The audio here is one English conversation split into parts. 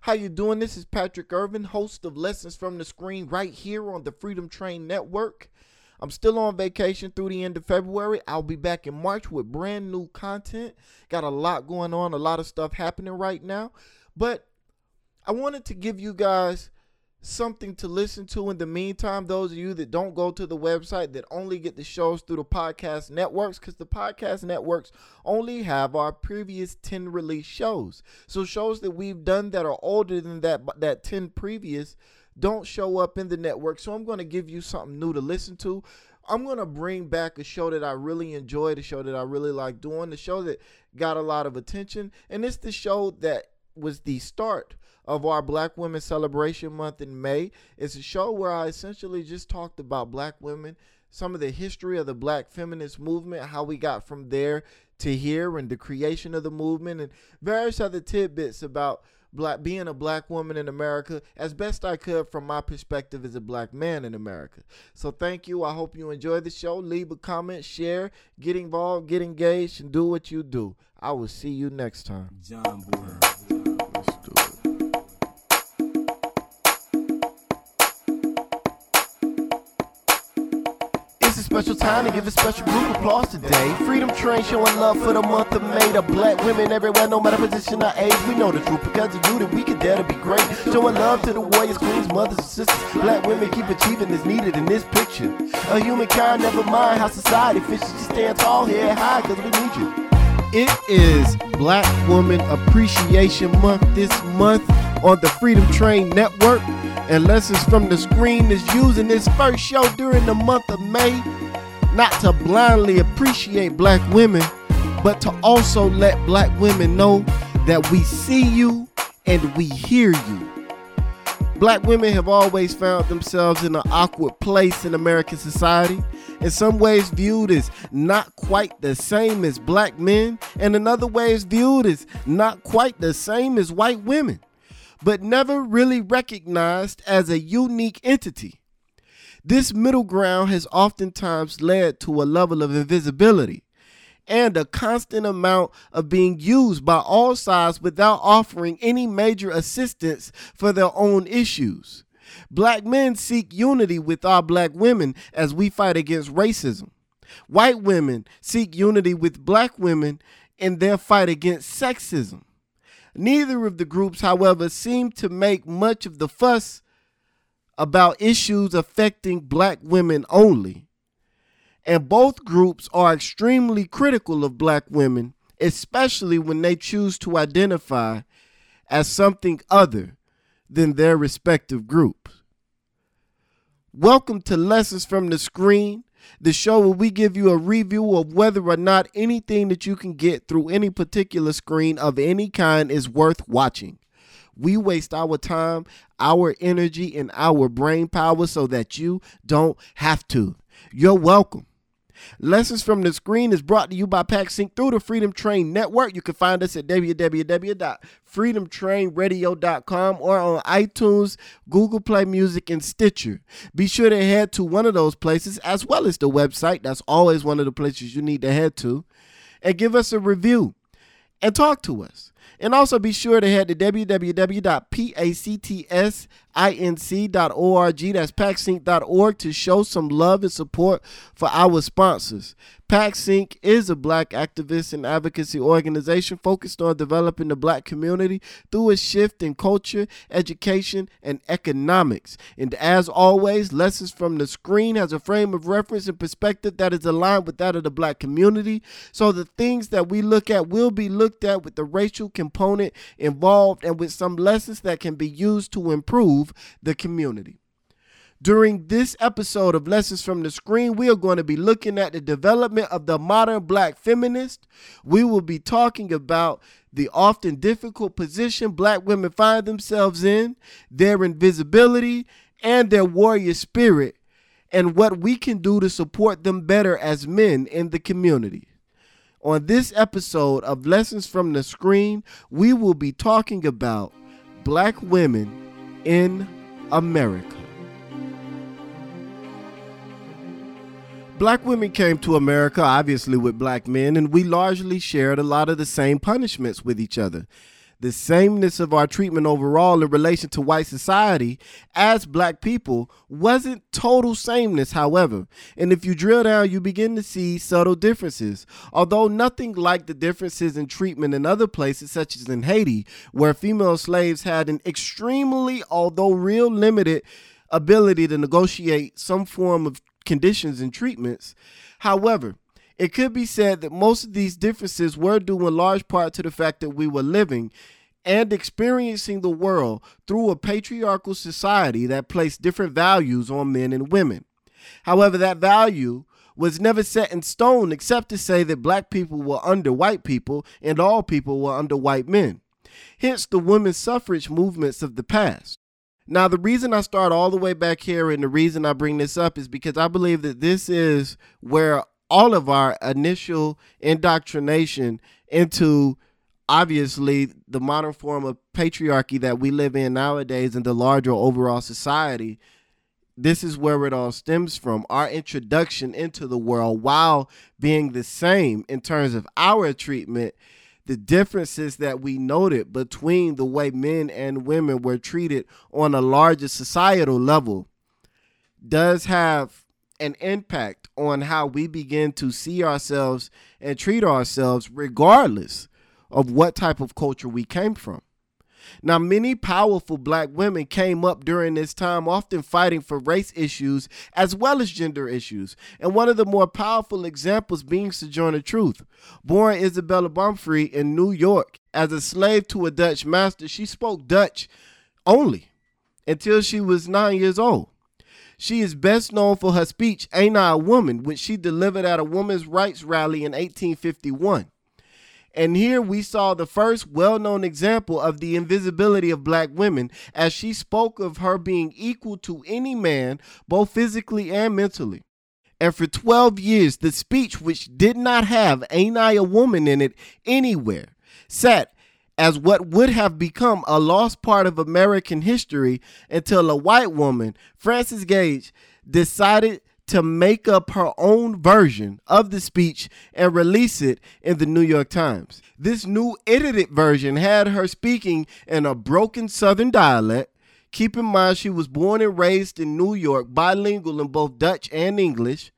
How you doing? This is Patrick Irvin, host of Lessons from the Screen right here on the Freedom Train Network. I'm still on vacation through the end of February. I'll be back in March with brand new content. Got a lot going on, a lot of stuff happening right now. But I wanted to give you guys something to listen to in the meantime. Those of you that don't go to the website, that only get the shows through the podcast networks, because the podcast networks only have our previous 10 release shows. So shows that we've done that are older than that 10 previous don't show up in the network. So I'm going to give you something new to listen to. I'm going to bring back a show that I really enjoyed, a show that I really like doing, the show that got a lot of attention. And it's the show that was the start of our Black Women Celebration Month in May. It's a show where I essentially just talked about Black women, some of the history of the Black feminist movement, how we got from there to here, and the creation of the movement, and various other tidbits about being a Black woman in America as best I could from my perspective as a Black man in America. So thank you. I hope you enjoy the show. Leave a comment, share, get involved, get engaged, and do what you do. I will see you next time. John Boy. Let's do it. It's a special time to give a special group applause today. Freedom Train showing love for the month of May. The Black women everywhere, no matter position or age. We know the truth because of you that we can dare to be great. Showing love to the warriors, queens, mothers, and sisters. Black women keep achieving is needed in this picture. A humankind, never mind how society fishes. You stand tall, head high, because we need you. It is Black Woman Appreciation Month this month on the Freedom Train Network. And Lessons from the Screen is using this first show during the month of May not to blindly appreciate Black women, but to also let Black women know that we see you and we hear you. Black women have always found themselves in an awkward place in American society, in some ways viewed as not quite the same as Black men, and in other ways viewed as not quite the same as white women, but never really recognized as a unique entity. This middle ground has oftentimes led to a level of invisibility and a constant amount of being used by all sides without offering any major assistance for their own issues. Black men seek unity with our Black women as we fight against racism. White women seek unity with Black women in their fight against sexism. Neither of the groups, however, seem to make much of the fuss about issues affecting Black women only. And both groups are extremely critical of Black women, especially when they choose to identify as something other than their respective groups. Welcome to Lessons from the Screen, the show where we give you a review of whether or not anything that you can get through any particular screen of any kind is worth watching. We waste our time, our energy, and our brain power so that you don't have to. You're welcome. Lessons from the Screen is brought to you by PackSync through the Freedom Train Network. You can find us at www.freedomtrainradio.com or on iTunes, Google Play Music, and Stitcher. Be sure to head to one of those places as well as the website. That's always one of the places you need to head to. And give us a review and talk to us. And also be sure to head to www.pactsinc.org. That's packsync.org to show some love and support for our sponsors. PackSync is a Black activist and advocacy organization focused on developing the Black community through a shift in culture, education, and economics. And as always, Lessons from the Screen has a frame of reference and perspective that is aligned with that of the Black community. So the things that we look at will be looked at with the racial component involved and with some lessons that can be used to improve the community. During this episode of Lessons from the Screen, we are going to be looking at the development of the modern Black feminist. We will be talking about the often difficult position Black women find themselves in, their invisibility, and their warrior spirit, and what we can do to support them better as men in the community. On this episode of Lessons from the Screen, we will be talking about Black women in America. Black women came to America, obviously, with Black men, and we largely shared a lot of the same punishments with each other. The sameness of our treatment overall in relation to white society as black people wasn't total sameness, however. And if you drill down, you begin to see subtle differences. Although nothing like the differences in treatment in other places, such as in Haiti, where female slaves had an extremely, although real limited, ability to negotiate some form of conditions and treatments. However, it could be said that most of these differences were due in large part to the fact that we were living and experiencing the world through a patriarchal society that placed different values on men and women. However, that value was never set in stone except to say that black people were under white people and all people were under white men. Hence the women's suffrage movements of the past. Now, the reason I start all the way back here and the reason I bring this up is because I believe that this is where all of our initial indoctrination into, obviously, the modern form of patriarchy that we live in nowadays in the larger overall society, this is where it all stems from. Our introduction into the world, while being the same in terms of our treatment, the differences that we noted between the way men and women were treated on a larger societal level does have an impact on how we begin to see ourselves and treat ourselves regardless of what type of culture we came from. Now, many powerful black women came up during this time, often fighting for race issues as well as gender issues. And one of the more powerful examples being Sojourner Truth. Born Isabella Baumfree in New York as a slave to a Dutch master, she spoke Dutch only until she was 9 years old. She is best known for her speech, Ain't I a Woman, which she delivered at a women's rights rally in 1851. And here we saw the first well-known example of the invisibility of black women, as she spoke of her being equal to any man, both physically and mentally. And for 12 years, the speech, which did not have Ain't I a Woman in it anywhere, sat as what would have become a lost part of American history until a white woman, Frances Gage, decided to make up her own version of the speech and release it in the New York Times. This new edited version had her speaking in a broken Southern dialect. Keep in mind she was born and raised in New York, bilingual in both Dutch and English,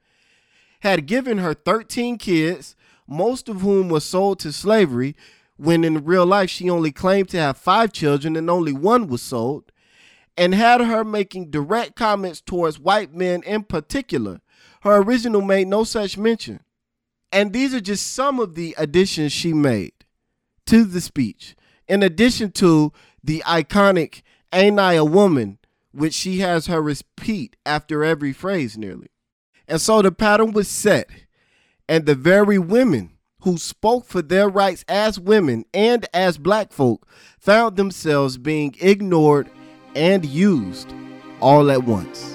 had given her 13 kids, most of whom were sold to slavery, when in real life she only claimed to have 5 children and only 1 was sold, and had her making direct comments towards white men in particular. Her original made no such mention. And these are just some of the additions she made to the speech, in addition to the iconic Ain't I a Woman, which she has her repeat after every phrase nearly. And so the pattern was set, and the very women who spoke for their rights as women and as black folk found themselves being ignored and used all at once.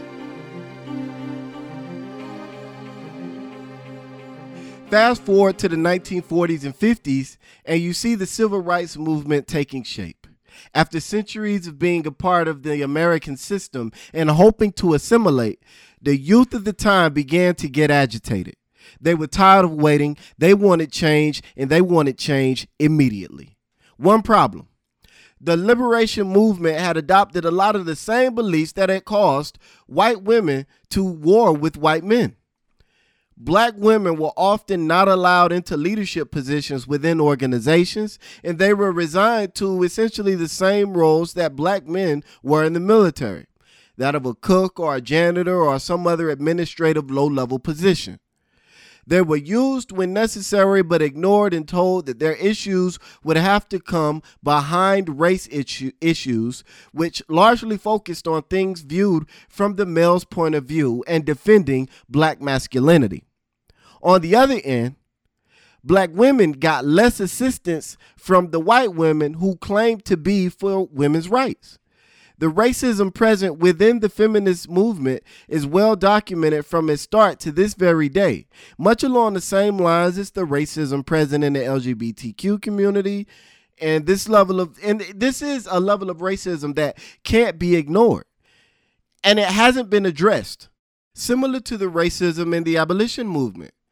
Fast forward to the 1940s and 50s, and you see the civil rights movement taking shape. After centuries of being a part of the American system and hoping to assimilate, the youth of the time began to get agitated. They were tired of waiting, they wanted change, and they wanted change immediately. One problem: the liberation movement had adopted a lot of the same beliefs that had caused white women to war with white men. Black women were often not allowed into leadership positions within organizations, and they were resigned to essentially the same roles that black men were in the military, that of a cook or a janitor or some other administrative low-level position. They were used when necessary, but ignored and told that their issues would have to come behind race issues, which largely focused on things viewed from the male's point of view and defending black masculinity. On the other end, black women got less assistance from the white women who claimed to be for women's rights. The racism present within the feminist movement is well documented from its start to this very day, much along the same lines as the racism present in the LGBTQ community. And this is a level of racism that can't be ignored. And it hasn't been addressed, similar to the racism in the abolition movement.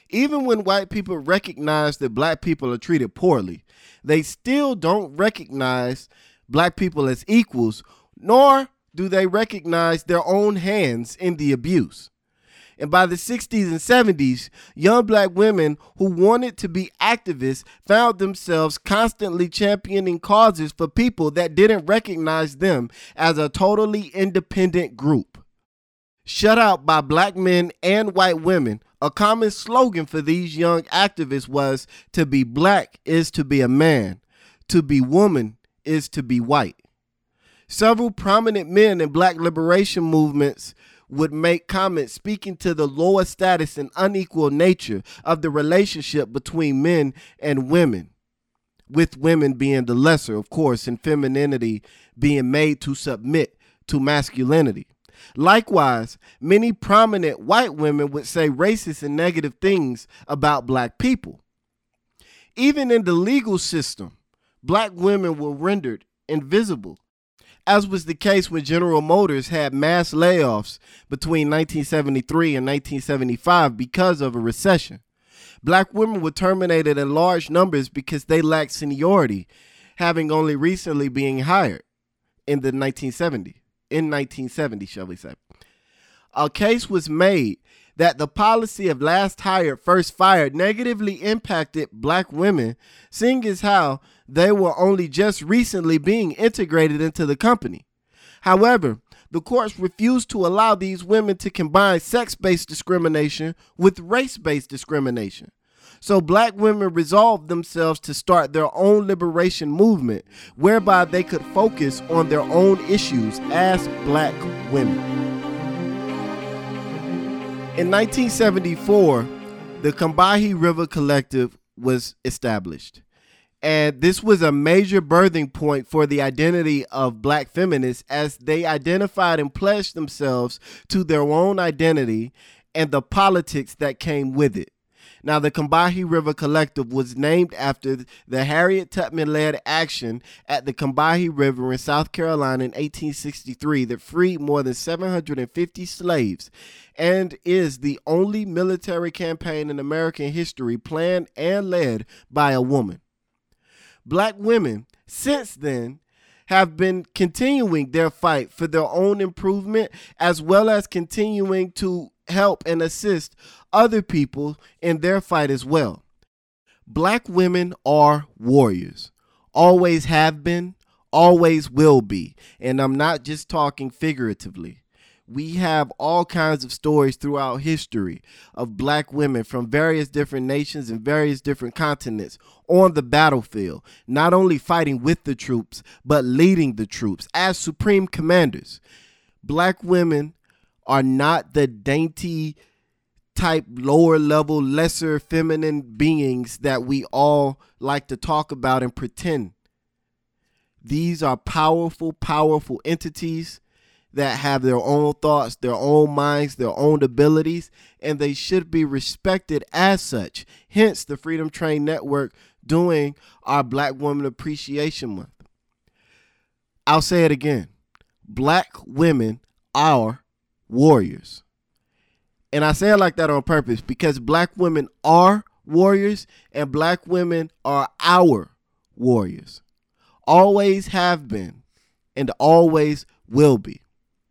Even when white people recognize that black people are treated poorly, they still don't recognize black people as equals, nor do they recognize their own hands in the abuse. And by the 60s and 70s, young black women who wanted to be activists found themselves constantly championing causes for people that didn't recognize them as a totally independent group. Shut out by black men and white women, a common slogan for these young activists was, to be black is to be a man, to be woman is to be white. Several prominent men in black liberation movements would make comments speaking to the lower status and unequal nature of the relationship between men and women, with women being the lesser, of course, and femininity being made to submit to masculinity. Likewise, many prominent white women would say racist and negative things about black people. Even in the legal system, black women were rendered invisible, as was the case when General Motors had mass layoffs between 1973 and 1975 because of a recession. Black women were terminated in large numbers because they lacked seniority, having only recently been hired in 1970, shall we say. A case was made that the policy of last hired, first fired negatively impacted black women, seeing as how they were only just recently being integrated into the company. However, the courts refused to allow these women to combine sex-based discrimination with race-based discrimination. So black women resolved themselves to start their own liberation movement, whereby they could focus on their own issues as black women. In 1974, the Combahee River Collective was established. And this was a major birthing point for the identity of black feminists, as they identified and pledged themselves to their own identity and the politics that came with it. Now, the Combahee River Collective was named after the Harriet Tubman-led action at the Combahee River in South Carolina in 1863 that freed more than 750 slaves, and is the only military campaign in American history planned and led by a woman. Black women, since then, have been continuing their fight for their own improvement, as well as continuing to help and assist other people in their fight as well. Black women are warriors, always have been, always will be, and I'm not just talking figuratively. We have all kinds of stories throughout history of black women from various different nations and various different continents on the battlefield, not only fighting with the troops, but leading the troops as supreme commanders. Black women are not the dainty type, lower level, lesser feminine beings that we all like to talk about and pretend. These are powerful, powerful entities that have their own thoughts, their own minds, their own abilities, and they should be respected as such. Hence the Freedom Train Network doing our Black Women Appreciation Month. I'll say it again. Black women are warriors. And I say it like that on purpose because black women are warriors and black women are our warriors. Always have been and always will be.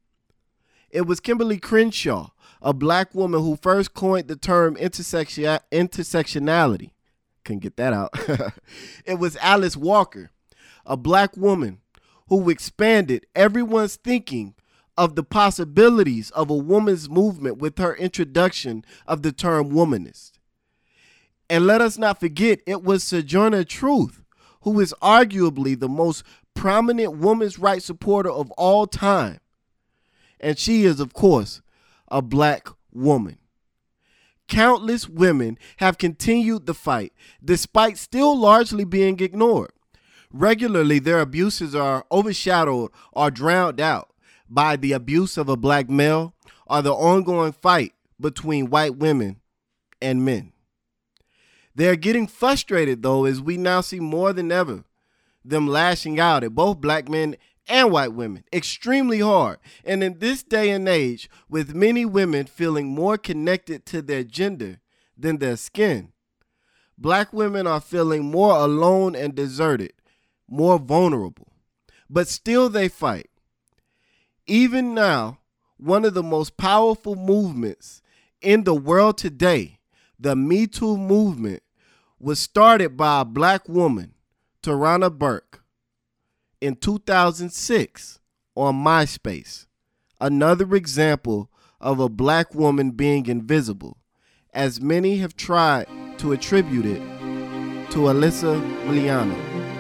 It was Kimberly Crenshaw, a black woman, who first coined the term intersectionality. Couldn't get that out. It was Alice Walker, a black woman, who expanded everyone's thinking of the possibilities of a woman's movement with her introduction of the term womanist. And let us not forget, it was Sojourner Truth, who is arguably the most prominent women's rights supporter of all time. And she is, of course, a black woman. Countless women have continued the fight, despite still largely being ignored. Regularly, their abuses are overshadowed or drowned out by the abuse of a black male or the ongoing fight between white women and men. They're getting frustrated, though, as we now see more than ever them lashing out at both black men and white women extremely hard. And in this day and age, with many women feeling more connected to their gender than their skin. Black women are feeling more alone and deserted, more vulnerable. But still they fight. Even now, one of the most powerful movements in the world today, the Me Too movement, was started by a black woman, Tarana Burke, in 2006 on MySpace. Another example of a black woman being invisible, as many have tried to attribute it to Alyssa Milano.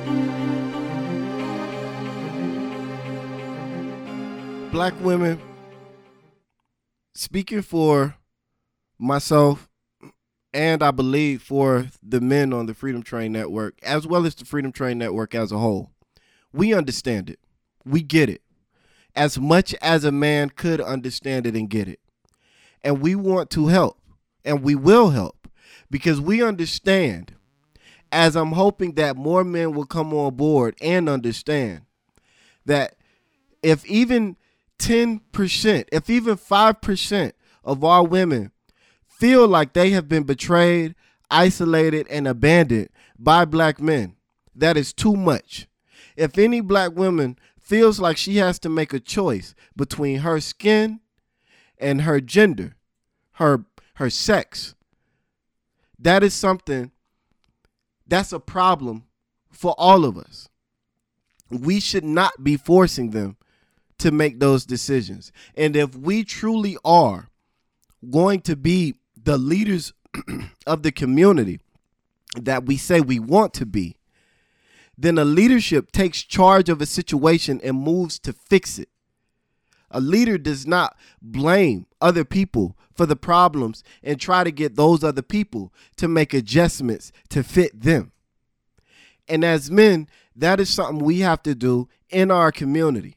Black women, speaking for myself and I believe for the men on the Freedom Train Network, as well as the Freedom Train Network as a whole, we understand it. We get it. As much as a man could understand it and get it. And we want to help. And we will help. Because we understand, as I'm hoping that more men will come on board and understand, that if even 10%, if even 5% of our women feel like they have been betrayed, isolated, and abandoned by black men, that is too much. If any black woman feels like she has to make a choice between her skin and her gender, her sex, that is something that's a problem for all of us. We should not be forcing them to make those decisions. And if we truly are going to be the leaders of the community that we say we want to be, then a leadership takes charge of a situation and moves to fix it. A leader does not blame other people for the problems and try to get those other people to make adjustments to fit them. And as men, that is something we have to do in our community.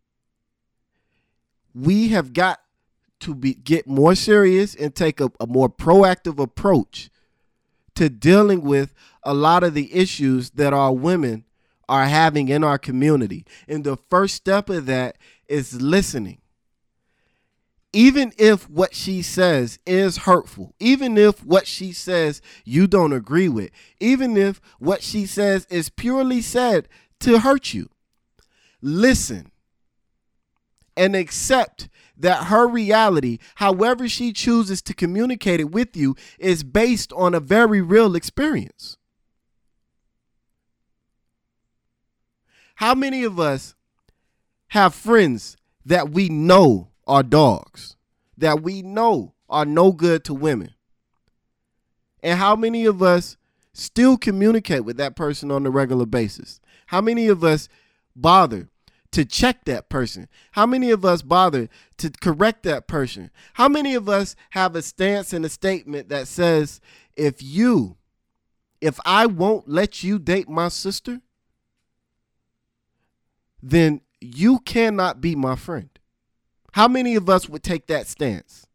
We have got to get more serious and take a more proactive approach to dealing with a lot of the issues that our women are having in our community. And the first step of that is listening. Even if what she says is hurtful, even if what she says you don't agree with, even if what she says is purely said to hurt you, listen and accept that her reality, however she chooses to communicate it with you, is based on a very real experience. How many of us have friends that we know are dogs, that we know are no good to women? And how many of us still communicate with that person on a regular basis? How many of us bother to check that person? How many of us bother to correct that person? How many of us have a stance and a statement that says, if I won't let you date my sister, then you cannot be my friend? How many of us would take that stance?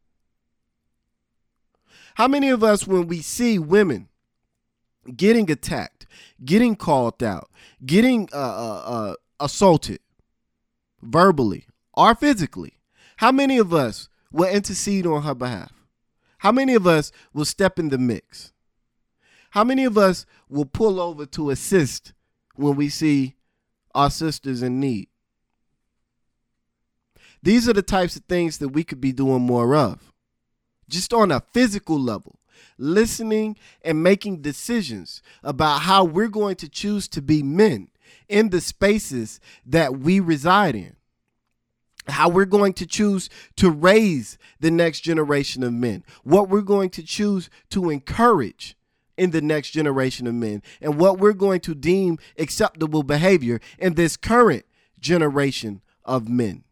How many of us, when we see women getting attacked, getting called out, getting assaulted verbally or physically, how many of us will intercede on her behalf? How many of us will step in the mix? How many of us will pull over to assist when we see our sisters in need? These are the types of things that we could be doing more of. Just on a physical level, listening and making decisions about how we're going to choose to be men in the spaces that we reside in. How we're going to choose to raise the next generation of men. What we're going to choose to encourage in the next generation of men. And what we're going to deem acceptable behavior in this current generation of men.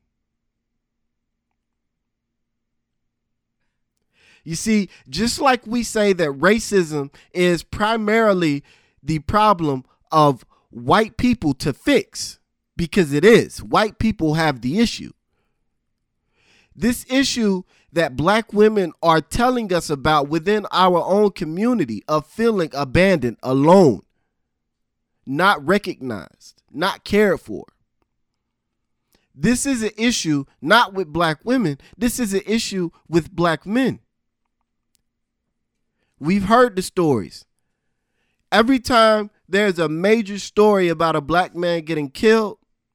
You see, just like we say that racism is primarily the problem of white people to fix, because it is. White people have the issue. This issue that black women are telling us about within our own community of feeling abandoned, alone, not recognized, not cared for. This is an issue not with black women. This is an issue with black men. We've heard the stories. Every time there's a major story about a black man getting killed,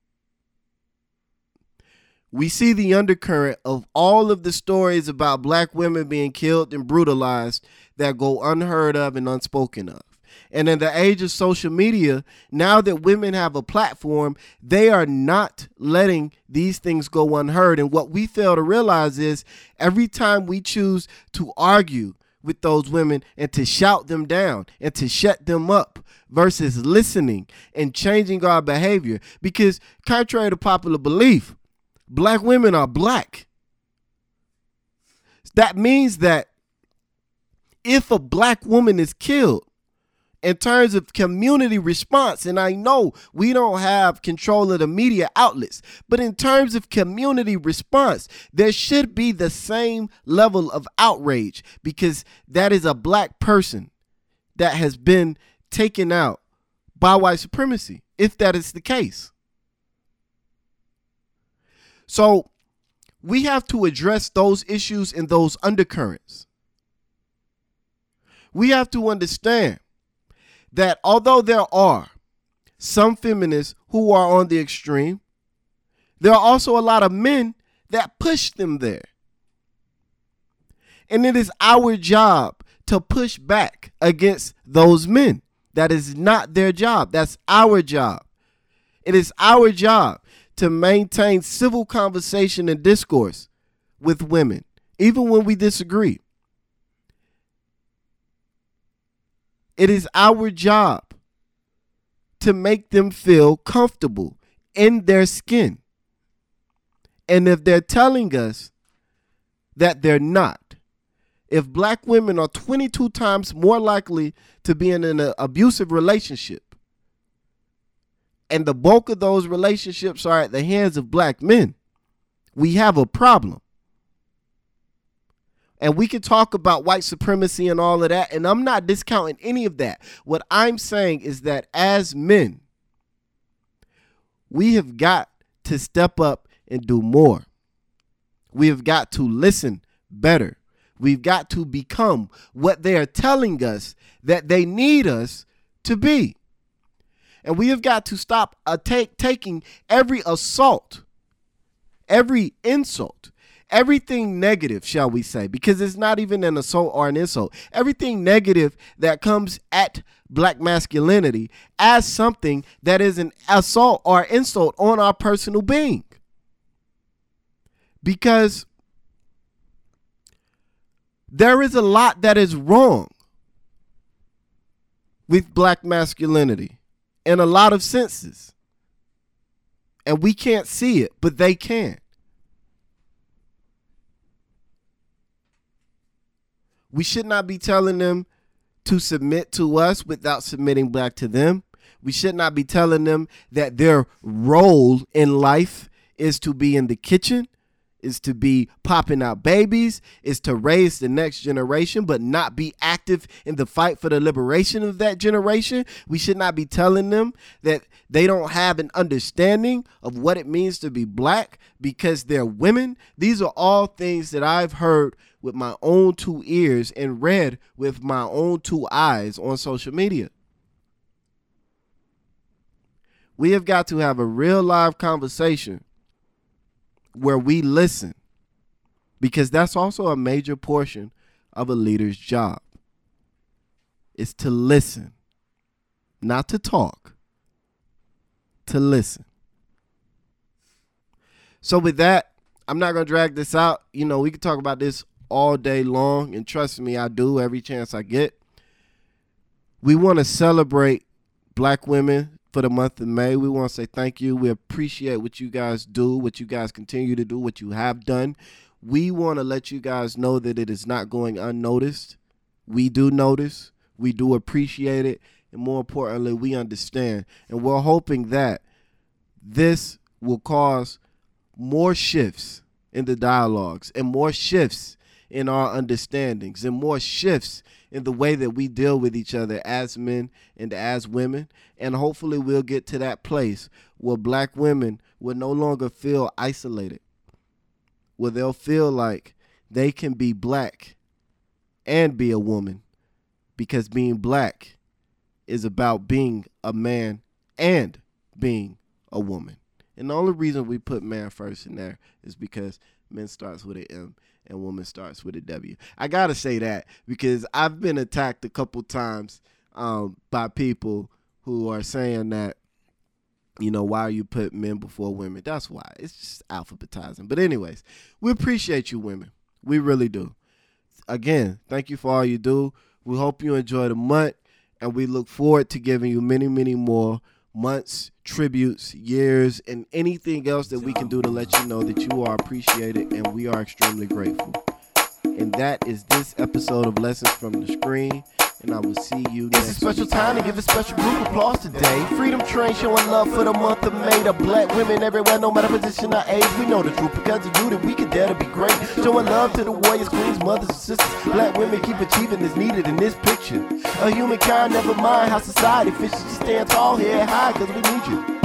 we see the undercurrent of all of the stories about black women being killed and brutalized that go unheard of and unspoken of. And in the age of social media, now that women have a platform, they are not letting these things go unheard. And what we fail to realize is every time we choose to argue with those women and to shout them down and to shut them up versus listening and changing our behavior, because contrary to popular belief, black women are black. That means that if a black woman is killed, in terms of community response, and I know we don't have control of the media outlets, but in terms of community response, there should be the same level of outrage, because that is a black person that has been taken out by white supremacy, if that is the case. So we have to address those issues and those undercurrents. We have to understand that although there are some feminists who are on the extreme, there are also a lot of men that push them there. And it is our job to push back against those men. That is not their job. That's our job. It is our job to maintain civil conversation and discourse with women, even when we disagree. It is our job to make them feel comfortable in their skin. And if they're telling us that they're not, if black women are 22 times more likely to be in an abusive relationship, and the bulk of those relationships are at the hands of black men, we have a problem. And we can talk about white supremacy and all of that, and I'm not discounting any of that. What I'm saying is that as men, we have got to step up and do more. We have got to listen better. We've got to become what they are telling us that they need us to be. And we have got to stop taking every assault, every insult, everything negative, shall we say, because it's not even an assault or an insult. Everything negative that comes at black masculinity as something that is an assault or insult on our personal being. Because there is a lot that is wrong with black masculinity in a lot of senses. And we can't see it, but they can. We should not be telling them to submit to us without submitting back to them. We should not be telling them that their role in life is to be in the kitchen, is to be popping out babies, is to raise the next generation, but not be active in the fight for the liberation of that generation. We should not be telling them that they don't have an understanding of what it means to be black because they're women. These are all things that I've heard with my own two ears and read with my own two eyes on social media. We have got to have a real live conversation where we listen, because that's also a major portion of a leader's job. It's to listen, not to talk, to listen. So with that, I'm not going to drag this out. You know, we can talk about this all day long, and trust me, I do every chance I get. We want to celebrate black women for the month of May. We want to say thank you. We appreciate what you guys do, what you guys continue to do, what you have done. We want to let you guys know that it is not going unnoticed. We do notice, we do appreciate it, and more importantly, we understand. And we're hoping that this will cause more shifts in the dialogues and more shifts in our understandings and more shifts in the way that we deal with each other as men and as women. And hopefully we'll get to that place where black women will no longer feel isolated, where they'll feel like they can be black and be a woman because being black is about being a man and being a woman. And the only reason we put man first in there is because men starts with an M and woman starts with a W. I got to say that because I've been attacked a couple times by people who are saying that, you know, why you put men before women? That's why. It's just alphabetizing. But anyways, we appreciate you women. We really do. Again, thank you for all you do. We hope you enjoy the month, and we look forward to giving you many, many more months, tributes, years, and anything else that we can do to let you know that you are appreciated and we are extremely grateful. And that is this episode of Lessons from the Screen. And I will see you next week. It's a special time to give a special group applause today. Freedom Train showing love for the month of May. The black women everywhere, no matter position or age. We know the truth because of you that we can dare to be great. Showing love to the warriors, queens, mothers, and sisters. Black women keep achieving is needed in this picture. A humankind, never mind how society fishes. Just stand tall here high because we need you.